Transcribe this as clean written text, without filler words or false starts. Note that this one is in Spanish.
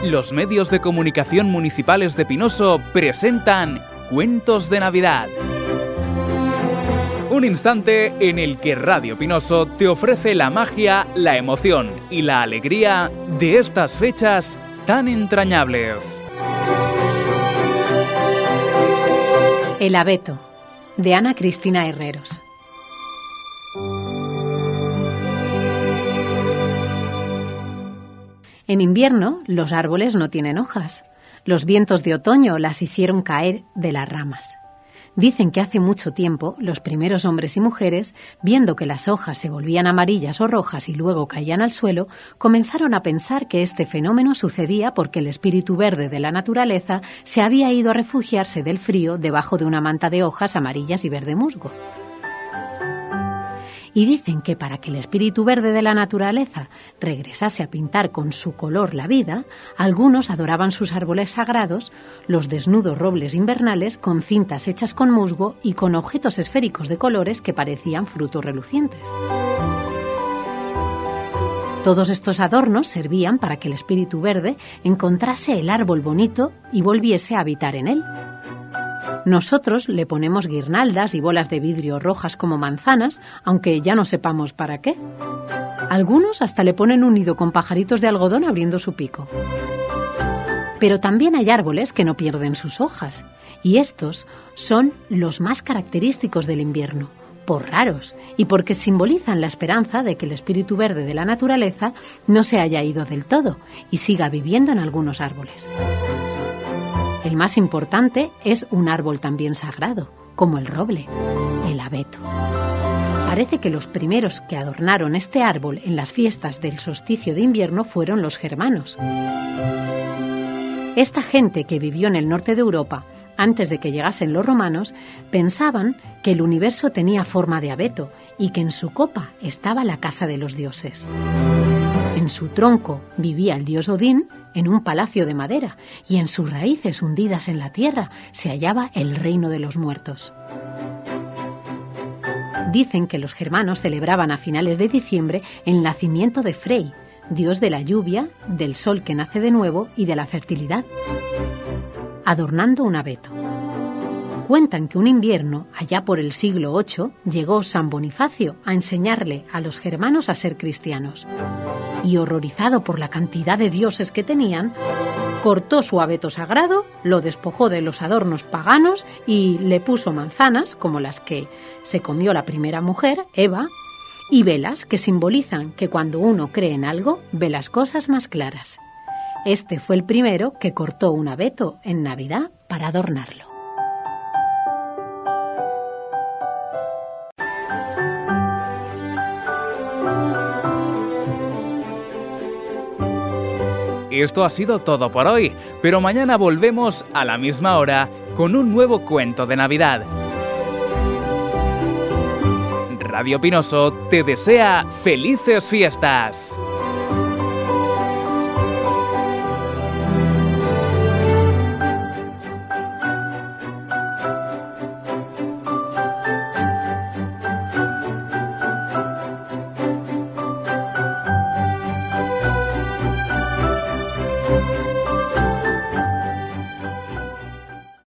Los medios de comunicación municipales de Pinoso presentan Cuentos de Navidad. Un instante en el que Radio Pinoso te ofrece la magia, la emoción y la alegría de estas fechas tan entrañables. El abeto, de Ana Cristina Herreros. En invierno, los árboles no tienen hojas. Los vientos de otoño las hicieron caer de las ramas. Dicen que hace mucho tiempo, los primeros hombres y mujeres, viendo que las hojas se volvían amarillas o rojas y luego caían al suelo, comenzaron a pensar que este fenómeno sucedía porque el espíritu verde de la naturaleza se había ido a refugiarse del frío debajo de una manta de hojas amarillas y verde musgo. Y dicen que para que el espíritu verde de la naturaleza regresase a pintar con su color la vida, algunos adoraban sus árboles sagrados, los desnudos robles invernales con cintas hechas con musgo y con objetos esféricos de colores que parecían frutos relucientes. Todos estos adornos servían para que el espíritu verde encontrase el árbol bonito y volviese a habitar en él. Nosotros le ponemos guirnaldas y bolas de vidrio rojas como manzanas, aunque ya no sepamos para qué. Algunos hasta le ponen un nido con pajaritos de algodón abriendo su pico. Pero también hay árboles que no pierden sus hojas, y estos son los más característicos del invierno, por raros, y porque simbolizan la esperanza de que el espíritu verde de la naturaleza no se haya ido del todo y siga viviendo en algunos árboles. El más importante es un árbol también sagrado, como el roble, el abeto. Parece que los primeros que adornaron este árbol en las fiestas del solsticio de invierno fueron los germanos. Esta gente que vivió en el norte de Europa, antes de que llegasen los romanos, pensaban que el universo tenía forma de abeto y que en su copa estaba la casa de los dioses. En su tronco vivía el dios Odín en un palacio de madera y en sus raíces hundidas en la tierra se hallaba el reino de los muertos. Dicen que los germanos celebraban a finales de diciembre el nacimiento de Frey, dios de la lluvia, del sol que nace de nuevo y de la fertilidad, adornando un abeto. Cuentan que un invierno, allá por el siglo VIII, llegó San Bonifacio a enseñarle a los germanos a ser cristianos. Y horrorizado por la cantidad de dioses que tenían, cortó su abeto sagrado, lo despojó de los adornos paganos y le puso manzanas, como las que se comió la primera mujer, Eva, y velas que simbolizan que cuando uno cree en algo, ve las cosas más claras. Este fue el primero que cortó un abeto en Navidad para adornarlo. Esto ha sido todo por hoy, pero mañana volvemos a la misma hora con un nuevo cuento de Navidad. Radio Pinoso te desea felices fiestas.